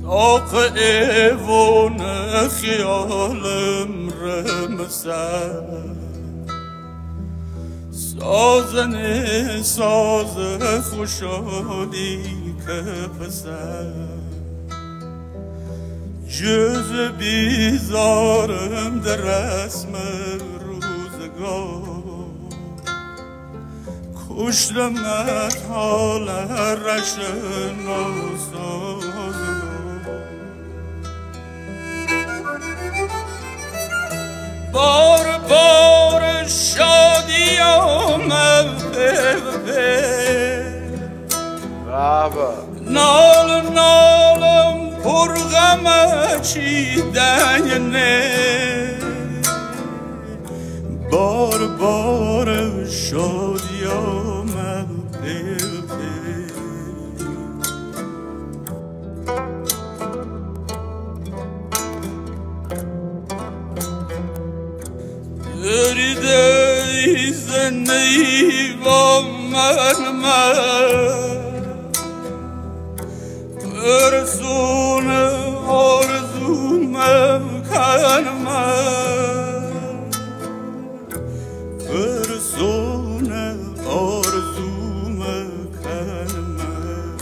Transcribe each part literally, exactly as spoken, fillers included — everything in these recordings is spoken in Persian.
آخه ایوان خیالم رمسد سازن ساز خوشحالی که پسد جز بیزارم در رسم روزگار کشتمت حال رش ناسازگار بار بار شادی آمد نال نالم پر غم چیدن نه بار بار شادی آمد Ördey zenney vamman Örsun arzum kanma Örsun arzum kanma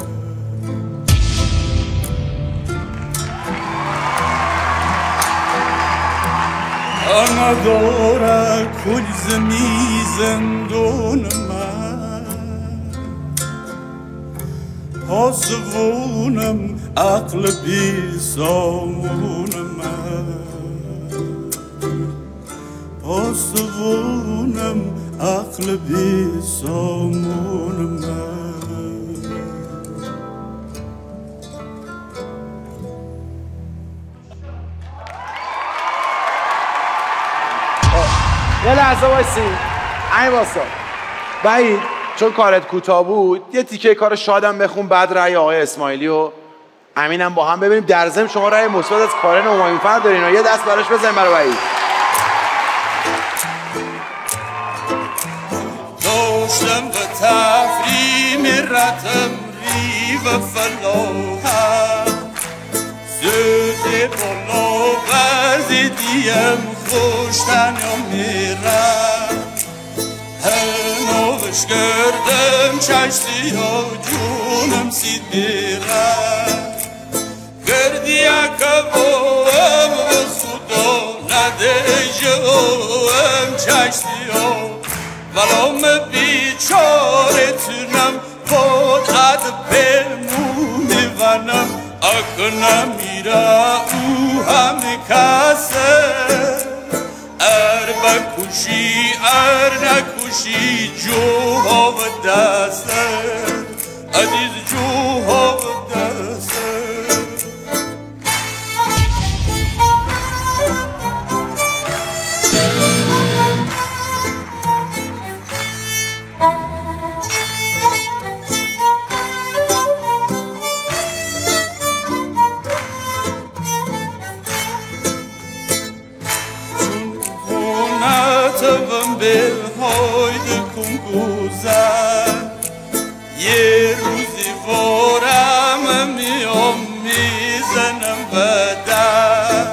Anadora kul zemi zendon من پاسبونم عقل بی سامون من پاسبونم عقل بی سامون من یه لحظه وایسی این واسا بعید چون کارت کوتاه بود یه تیکه کار شادم بخون بعد رأی آقای اسماعیلی و امینم با هم ببینیم در ضمن شما رأی مثبت از کارن همایونفر دارین و یه دست براش بزنیم برای بعید داشتم به تفریم رتم ریو فلاحم زده بالا وزیدیم خوشتن یا میرم هنوش کردم چشتی ها جونم سید میرم کردی اکبام و خدا نده جوام چشتی ها ولام بیچاره تونم خود عد پیمونی ونم اکنم میره او همه کسه ار بکوشی ار نکوشی جوها و دسته عزیز جوها و دسته به هایده کن گذر یه روزی وارم میام میزنم بدن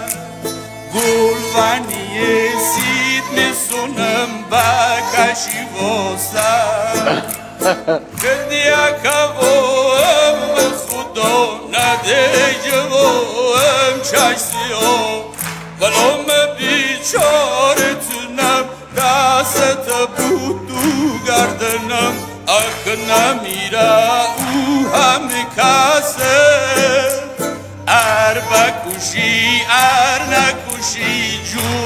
گلونی سید میسونم بکشی واسم کردی اکوام خدا نده جوام چشتی ها ولام بیچاره تونم دست بود تو گردنم اک نمیره او همه کسه ار بکوشی ار نکوشی جو